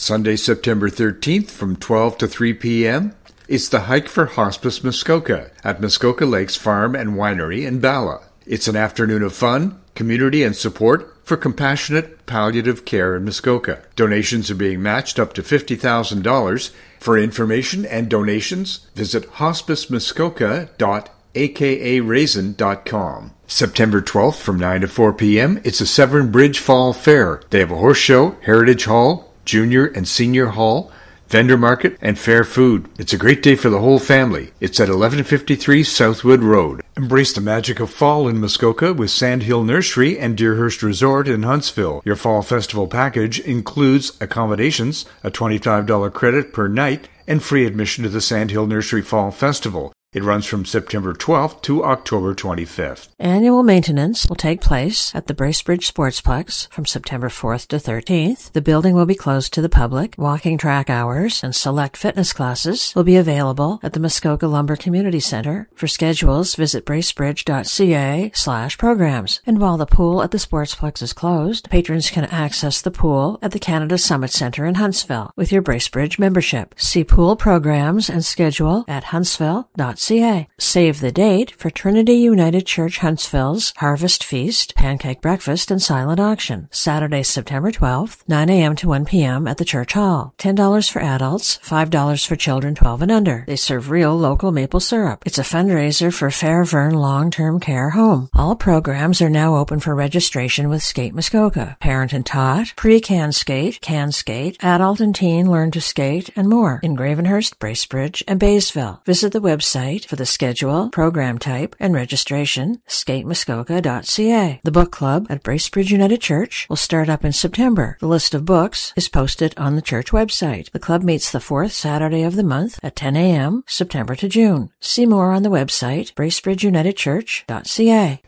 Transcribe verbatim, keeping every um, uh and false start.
Sunday, September thirteenth from twelve to three p.m. It's the Hike for Hospice Muskoka at Muskoka Lakes Farm and Winery in Bala. It's an afternoon of fun, community, and support for compassionate palliative care in Muskoka. Donations are being matched up to fifty thousand dollars. For information and donations, visit hospice muskoka dot a k a raisin dot com. September twelfth from nine to four p.m. It's a Severn Bridge Fall Fair. They have a horse show, Heritage Hall, Junior and Senior Hall, vendor market, and fair food. It's a great day for the whole family. It's at eleven fifty-three Southwood Road. Embrace the magic of fall in Muskoka with Sandhill Nursery and Deerhurst Resort in Huntsville. Your fall festival package includes accommodations, a twenty-five dollars credit per night, and free admission to the Sandhill Nursery Fall Festival. It runs from September twelfth to October twenty-fifth. Annual maintenance will take place at the Bracebridge Sportsplex from September fourth to thirteenth. The building will be closed to the public. Walking track hours and select fitness classes will be available at the Muskoka Lumber Community Center. For schedules, visit bracebridge dot c a slash programs. And while the pool at the Sportsplex is closed, patrons can access the pool at the Canada Summit Center in Huntsville with your Bracebridge membership. See pool programs and schedule at huntsville dot c a. Save the date for Trinity United Church Huntsville's Harvest Feast, Pancake Breakfast, and Silent Auction. Saturday, September twelfth, nine a.m. to one p.m. at the Church Hall. ten dollars for adults, five dollars for children twelve and under. They serve real local maple syrup. It's a fundraiser for Fairvern Long-Term Care Home. All programs are now open for registration with Skate Muskoka. Parent and Tot, Pre-Can Skate, Can Skate, Adult and Teen Learn to Skate, and more in Gravenhurst, Bracebridge, and Baysville. Visit the website for the schedule, program type, and registration, skate muskoka dot c a. The book club at Bracebridge United Church will start up in September. The list of books is posted on the church website. The club meets the fourth Saturday of the month at ten a.m., September to June. See more on the website, bracebridge united church dot c a.